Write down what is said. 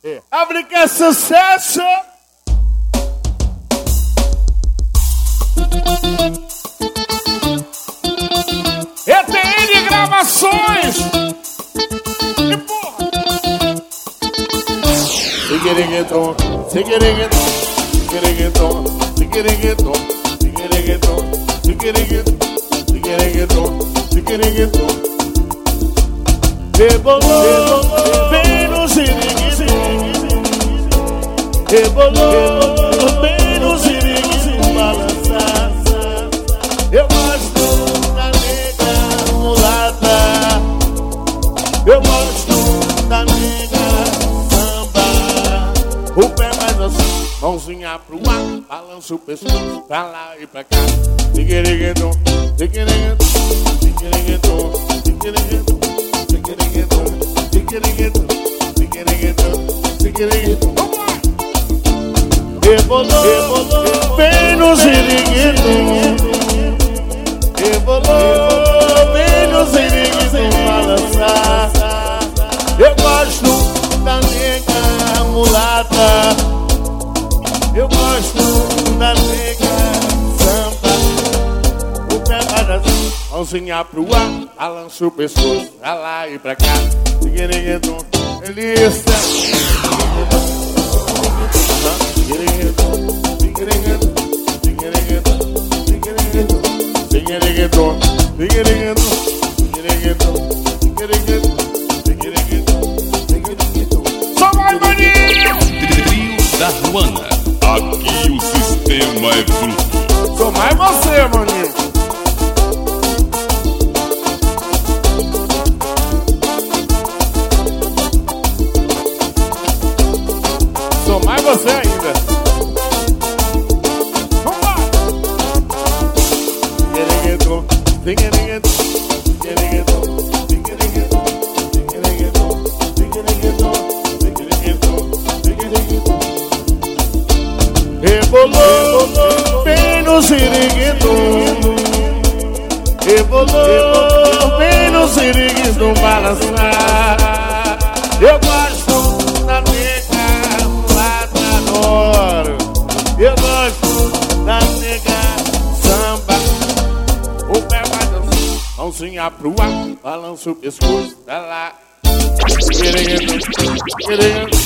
Abre que é sucesso! ETN Gravações! E porra! Seguiregueton, seguiregueton, seguiregueton, seguiregueton, seguiregueton, seguiregueton, seguiregueton, seguiregueton. Rebolou, vem no sirigueton. Rebolou, vem no sirigueton balançar. Eu gosto da nega mulata. Eu gosto da nega samba. O pé mais assim, mãozinha pro ar, balança o pescoço pra lá e pra cá. Seguiregueton, seguiregueton, seguiregueton, seguiregueton, seguiregueton, seguiregueton, seguiregueton, seguiregueton. Rebolou, vem no sirigueton. Rebolou, vem no sirigueton balançar. Eu gosto da nega mulata. Eu gosto da nega samba. O pé para assim, mãozinha pro ar, balança o pescoço pra lá e pra cá. Seguiregueton, delícia. Seguiregueton, seguiregueton, seguiregueton, seguiregueton, seguiregueton, seguiregueton, seguiregueton, seguiregueton, seguiregueton. Só vai, maninho! Trio da Ruana. Aqui o sistema é bruto. Sou mais você, maninho. Sou mais você ainda. Vamos lá! Seguiregueton, seguiregueton, seguiregueton, seguiregueton, seguiregueton, seguiregueton, seguiregueton, seguiregueton. Rebolou, vem no sirigueton. Rebolou, vem no sirigueton balançar. Eu gosto da nega mulata, adoro. Eu gosto da nega samba. O pé vai dançar, mãozinha pro ar, balança o pescoço pra lá. Seguiregueton, seguiregueton,